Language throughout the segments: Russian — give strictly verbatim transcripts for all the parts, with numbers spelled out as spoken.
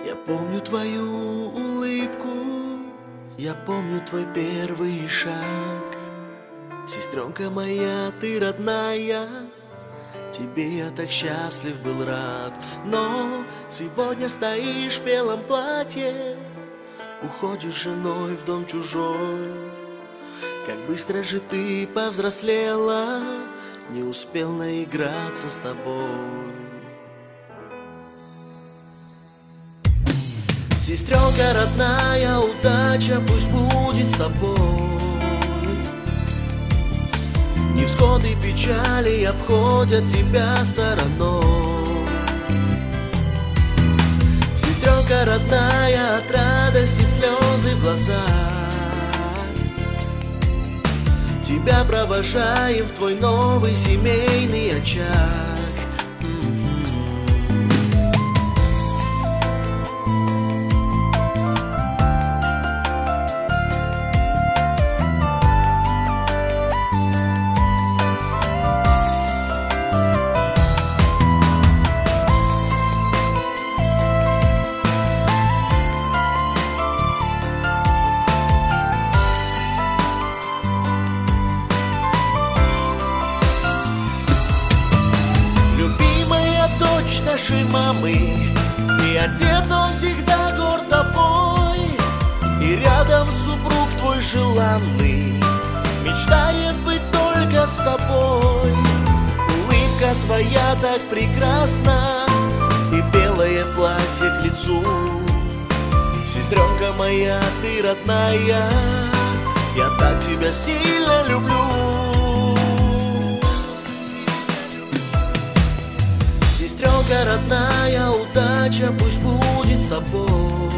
Я помню твою улыбку, я помню твой первый шаг. Сестренка моя, ты родная, тебе я так счастлив был рад. Но сегодня стоишь в белом платье, уходишь женой в дом чужой. Как быстро же ты повзрослела, не успел наиграться с тобой. Сестренка родная, удача пусть будет с тобой. Невзгоды, печали обходят тебя стороной. Сестренка родная, от радости слезы в глазах. Тебя провожаем в твой новый семейный очаг. Нашей мамы, и отец, он всегда горд тобой, и рядом супруг твой желанный мечтает быть только с тобой. Улыбка твоя так прекрасна, и белое платье к лицу. Сестренка моя, ты родная, я так тебя сильно люблю. Сестренка родная, удача пусть будет с тобой.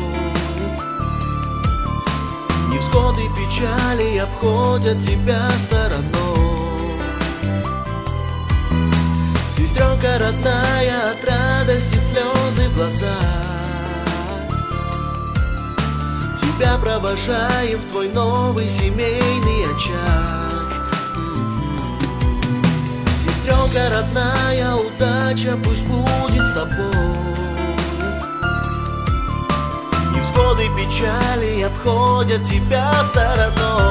Невзгоды, печали обходят тебя стороной. Сестренка родная, от радости слезы в глазах. Тебя провожаем в твой новый семейный очаг. Сестренка родная, удача пусть будет с тобой. Невзгоды, печали обходят тебя стороной.